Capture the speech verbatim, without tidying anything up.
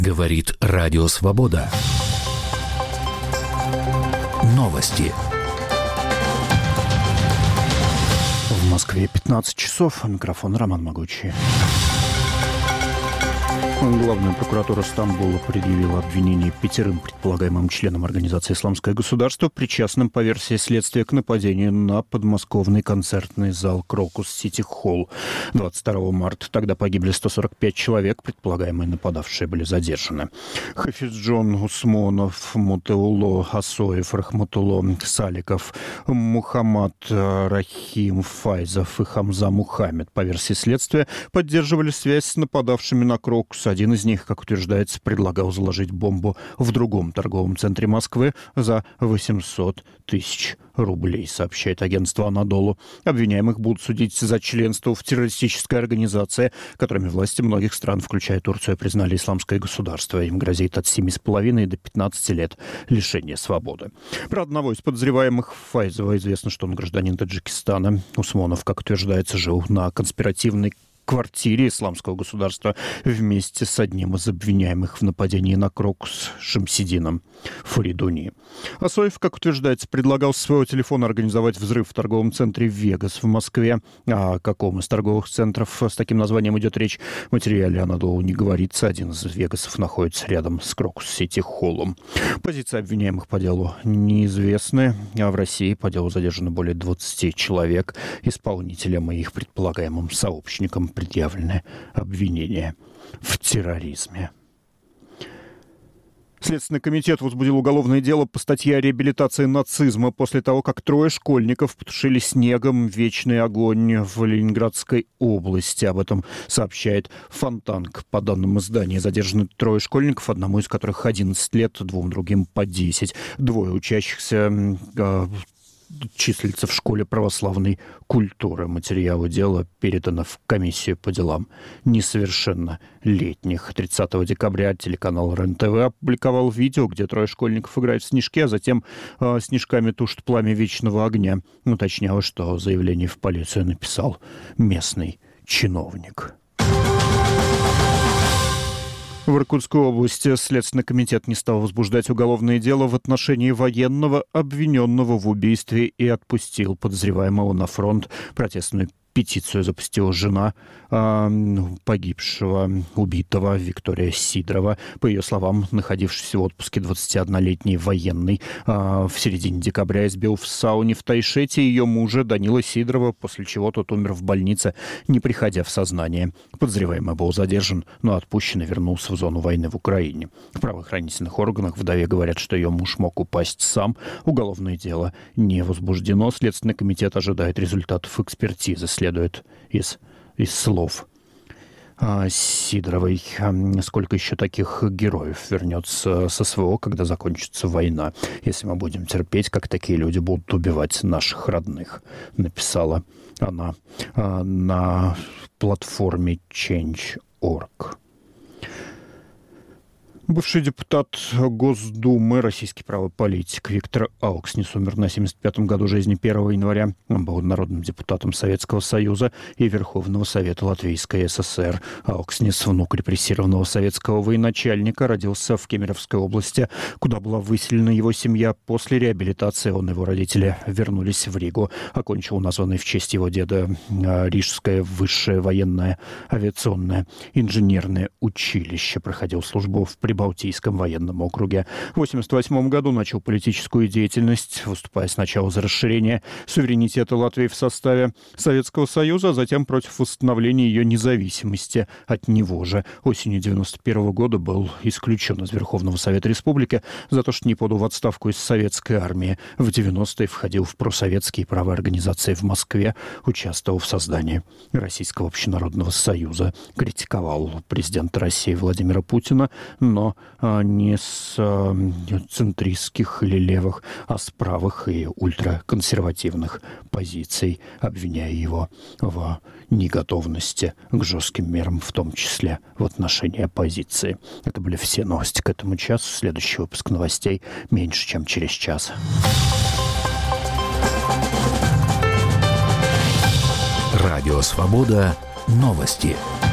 Говорит Радио Свобода. Новости. В Москве пятнадцать часов. Микрофон Роман Могучий. Главная прокуратура Стамбула предъявила обвинение пятерым предполагаемым членам организации «Исламское государство», причастным по версии следствия к нападению на подмосковный концертный зал «Крокус Сити Холл». двадцать второго марта тогда погибли сто сорок пять человек, предполагаемые нападавшие были задержаны. Хафизджон Усмонов, Мутеуло Асоев, Рахматулло Саликов, Мухаммад Рахим Файзов и Хамза Мухаммед, по версии следствия, поддерживали связь с нападавшими на «Крокус». Один из них, как утверждается, предлагал заложить бомбу в другом торговом центре Москвы за восемьсот тысяч рублей, сообщает агентство «Анадолу». Обвиняемых будут судить за членство в террористической организации, которыми власти многих стран, включая Турцию, признали исламское государство. Им грозит от семи с половиной до пятнадцати лет лишения свободы. Про одного из подозреваемых, Файзова, известно, что он гражданин Таджикистана. Усмонов, как утверждается, жил на конспиративной квартире исламского государства вместе с одним из обвиняемых в нападении на «Крокус» Шамсидином Фаридуни. Асоев, как утверждается, предлагал с своего телефона организовать взрыв в торговом центре «Вегас» в Москве. О каком из торговых центров с таким названием идет речь, в материале Анадолу не говорится. Один из «Вегасов» находится рядом с «Крокус Сити Холлом». Позиции обвиняемых по делу неизвестны, а в России по делу задержано более двадцати человек. Исполнителям и их предполагаемым сообщникам предъявлены обвинения в терроризме. Следственный комитет возбудил уголовное дело по статье о реабилитации нацизма после того, как трое школьников потушили снегом вечный огонь в Ленинградской области. Об этом сообщает Фонтанка. По данным издания, задержаны трое школьников, одному из которых одиннадцать лет, двум другим по десять. Двое учащихся э, числится в школе православной культуры. Материалы дела переданы в комиссию по делам несовершеннолетних. тридцатого декабря телеканал РЕН-ТВ опубликовал видео, где трое школьников играют в снежки, а затем э, снежками тушат пламя вечного огня. Уточнялось, что заявление в полицию написал местный чиновник. В Иркутской области Следственный комитет не стал возбуждать уголовное дело в отношении военного, обвиненного в убийстве, и отпустил подозреваемого на фронт. Протестную петицию запустила жена э, погибшего, убитого Виктория Сидорова. По ее словам, находившийся в отпуске двадцатиоднолетний военный э, в середине декабря избил в сауне в Тайшете ее мужа Данила Сидорова, после чего тот умер в больнице, не приходя в сознание. Подозреваемый был задержан, но отпущен и вернулся в зону войны в Украине. В правоохранительных органах вдове говорят, что ее муж мог упасть сам. Уголовное дело не возбуждено. Следственный комитет ожидает результатов экспертизы. Следует из, из слов а, Сидоровой. Сколько еще таких героев вернется с СВО, когда закончится война, если мы будем терпеть, как такие люди будут убивать наших родных, написала она а, на платформе Change точка орг. Бывший депутат Госдумы, российский правый политик Виктор Аукснис умер на семьдесят пятом году жизни первого января. Он был народным депутатом Советского Союза и Верховного Совета Латвийской ССР. Аукснис, внук репрессированного советского военачальника, родился в Кемеровской области, куда была выселена его семья. После реабилитации он и его родители вернулись в Ригу. Окончил названное в честь его деда Рижское высшее военное авиационное инженерное училище. Проходил службу в Прибалтийском Балтийском военном округе. В восемьдесят восьмом году начал политическую деятельность, выступая сначала за расширение суверенитета Латвии в составе Советского Союза, а затем против восстановления ее независимости от него же. Осенью девяносто первого года был исключен из Верховного Совета Республики за то, что не подал в отставку из советской армии. В девяностые входил в просоветские правые организации в Москве, участвовал в создании Российского общенародного союза, критиковал президента России Владимира Путина, но не с центристских или левых, а с правых и ультраконсервативных позиций, обвиняя его в неготовности к жестким мерам, в том числе в отношении оппозиции. Это были все новости к этому часу. Следующий выпуск новостей меньше, чем через час. Радио Свобода. Новости.